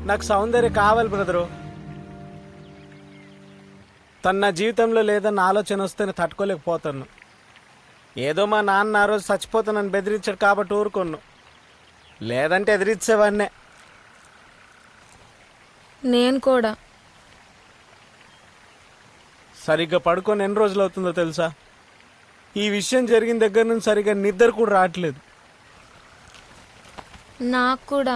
నాకు సౌందర్య కావాలి బ్రదరు. తన నా జీవితంలో లేదన్న ఆలోచన వస్తేనే తట్టుకోలేకపోతాను. ఏదో మా నాన్న ఆ రోజు చచ్చిపోతానని బెదిరించాడు కాబట్టి ఊరుకోను, లేదంటే ఎదిరించేవాడినే. నేను కూడా. సరిగ్గా పడుకొని ఎన్ని రోజులు అవుతుందో తెలుసా? ఈ విషయం జరిగిన దగ్గర నుంచి సరిగ్గా నిద్ర కూడా రావట్లేదు. నాకు కూడా.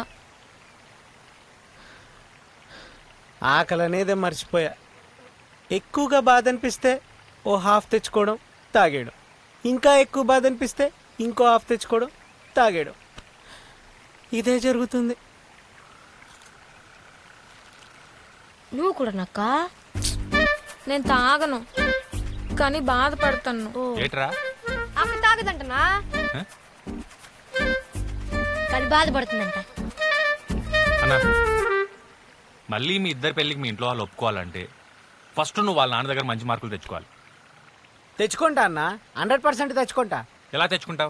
ఆకలి అనేదే మర్చిపోయా. ఎక్కువగా బాధ అనిపిస్తే ఓ హాఫ్ తెచ్చుకోవడం, తాగేయడం. ఇంకా ఎక్కువ బాధ అనిపిస్తే ఇంకో హాఫ్ తెచ్చుకోవడం, తాగేయడం. ఇదే జరుగుతుంది. నువ్వు కూడా నక్క? నేను తాగను, కానీ బాధపడతాను. ఏట్రా అక్క తాగదంటనా? కానీ బాధపడుతుందంట. అన్నా, మళ్ళీ మీ ఇద్దరి పెళ్ళికి మీ ఇంట్లో వాళ్ళు ఒప్పుకోవాలంటే ఫస్ట్ నువ్వు వాళ్ళ నాన్న దగ్గర మంచి మార్కులు తెచ్చుకోవాలి. తెచ్చుకుంటా అన్న, 100% తెచ్చుకుంటా. ఎలా తెచ్చుకుంటావు?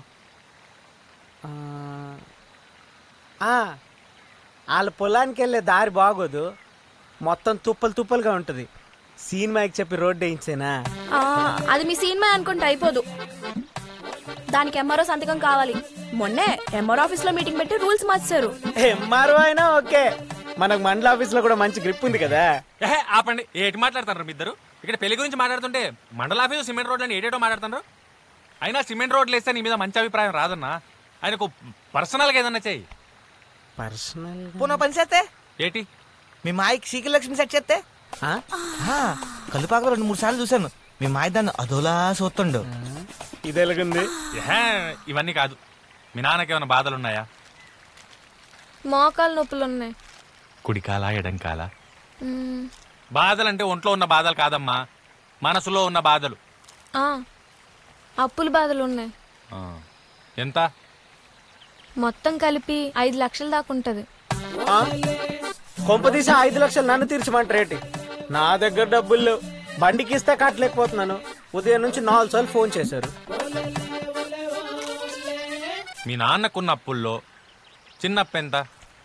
వాళ్ళ పొలానికి వెళ్ళే దారి బాగోదు, మొత్తం తుప్పలు తుప్పలుగా ఉంటుంది. సినిమాకి చెప్పి రోడ్డు వేయించేనా? అది మీ సినిమా అనుకుంటే అయిపోదు. దానికి ఎంఆర్ఓ సంతకం కావాలి. మొన్నే ఎంఆర్ఓ ఆఫీస్ లో మీటింగ్ పెట్టి రూల్స్ మార్చారు. ఎంఆర్ఓ అయినా ఓకే, మనకు మండల ఆఫీస్ లో కూడా మంచి గ్రిప్ ఉంది కదా. ఆపండి, ఏటి మాట్లాడతారు మీ ఇద్దరు? ఇక్కడ పెళ్లి గురించి మాట్లాడుతుంటే మండల ఆఫీసు సిమెంట్ రోడ్లని ఏటేటో మాట్లాడుతున్నారు. అయినా సిమెంట్ రోడ్లు వేస్తే నీ మీద మంచి అభిప్రాయం రాదన్నా. ఆయనకు పర్సనల్గా ఏదన్నా చెయ్యి. పర్సనల్ పోనా పని చేస్తే ఏటి మీ మాయకి శ్రీకలక్ష్మి సెట్ చేస్తే కలుపాకలో 2-3 సార్లు చూశాను. మీ మాయ దాన్ని అదోలా చూస్తుండు. ఇది ఎలాగుంది? ఇవన్నీ కాదు. మీ నాన్నకి ఏమైనా బాధలున్నాయా? మోకాలు నొప్పులు ఉన్నాయి. కుడికాలా ఎడంకాలా? బాధలంటే ఒంట్లో ఉన్న బాధలు కాదమ్మా, మనసులో ఉన్న బాధలు. అప్పుల బాధలు ఉన్నాయి. ఎంత? మొత్తం కలిపి 5 లక్షల దాకా ఉంటది. కొంపదీసి 5 లక్షలు నన్ను తీర్చమంటారేటి? నా దగ్గర డబ్బులు లేవు, బండికి ఇస్తే కట్టలేకపోతున్నాను. ఉదయం నుంచి 4 సార్లు ఫోన్ చేశారు. మీ నాన్నకున్న అప్పుల్లో చిన్నప్పు ఎంత?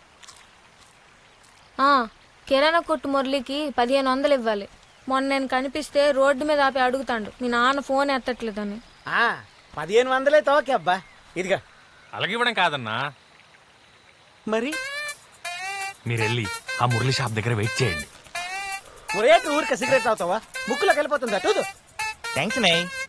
కిరాణా కొట్టు మురళికి 1500 ఇవ్వాలి. మొన్న నేను కనిపిస్తే రోడ్డు మీద ఆపి అడుగుతాడు మీ నాన్న ఫోన్ ఎత్తట్లేదని. 1500 అయితే ఓకే అబ్బా. ఇదిగా అలాగివ్వడం కాదన్నా, మరి మీరు వెళ్ళి ఆ మురళి షాప్ దగ్గర వెయిట్ చేయండి. ఊరికే సిగరెట్ తాగుతావా? ముక్కులోకి వెళ్ళిపోతుందా? చూదు. థ్యాంక్స్ నై.